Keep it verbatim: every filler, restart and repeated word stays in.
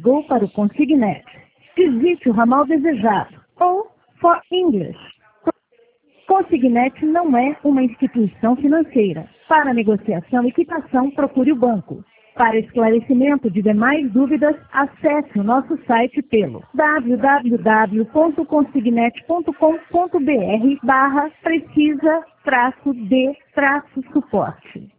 ligou para o Consignet. Digite o ramal desejado. Ou, for English. Consignet não é uma instituição financeira. Para negociação e quitação, procure o banco. Para esclarecimento de demais dúvidas, acesse o nosso site pelo w w w ponto consignet ponto com ponto b r barra precisa traço de traço suporte.